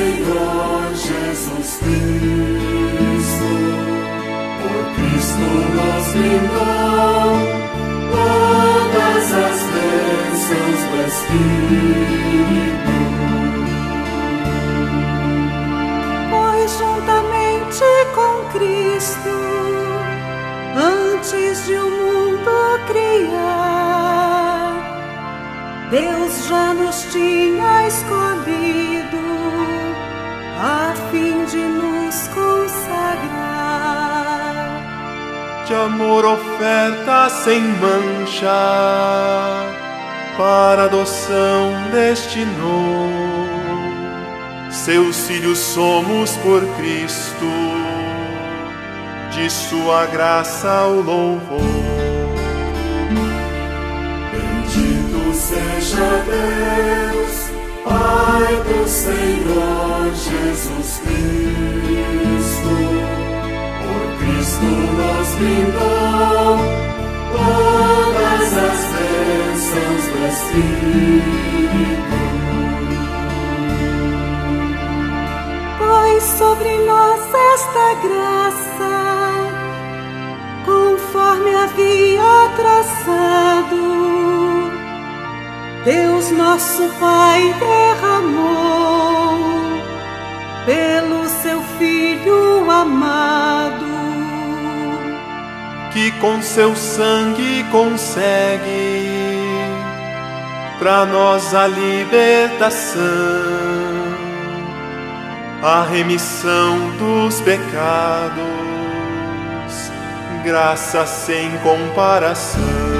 Senhor Jesus Cristo, por Cristo nos brindou todas as bênçãos do Espírito. Pois juntamente com Cristo, antes de o mundo criar, Deus já nos tinha escolhido a fim de nos consagrar. De amor oferta sem mancha, para adoção destinou. Seus filhos somos por Cristo, de sua graça o louvor. Bendito seja Deus, Pai do Senhor Jesus Cristo, por Cristo nos brindou todas as bênçãos do Espírito. Pois sobre nós esta graça, conforme havia traçado, Deus nosso Pai derramou pelo seu Filho amado, que com seu sangue consegue pra nós a libertação, a remissão dos pecados, graça sem comparação.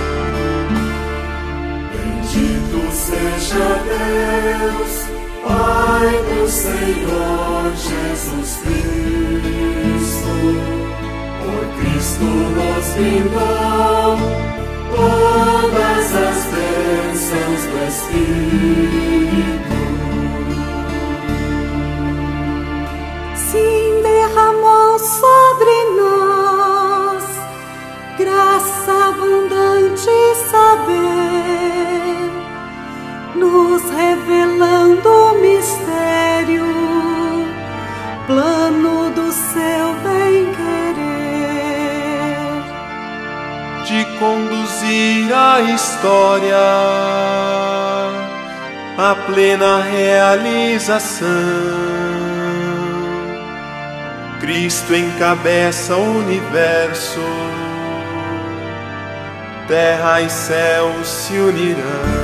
Seja Deus, Pai do Senhor Jesus Cristo, por Cristo nos brindou todas as bênçãos do Espírito. Sim, derramou sobre nós graça abundante e saber, nos revelando o mistério, plano do seu bem-querer, de conduzir a história à plena realização. Cristo encabeça o universo, terra e céu se unirão.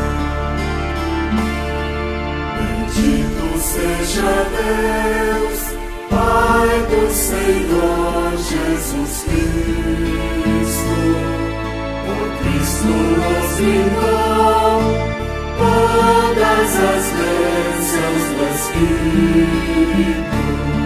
Seja Deus, Pai do Senhor Jesus Cristo, por Cristo nos brindou todas as bênçãos do Espírito.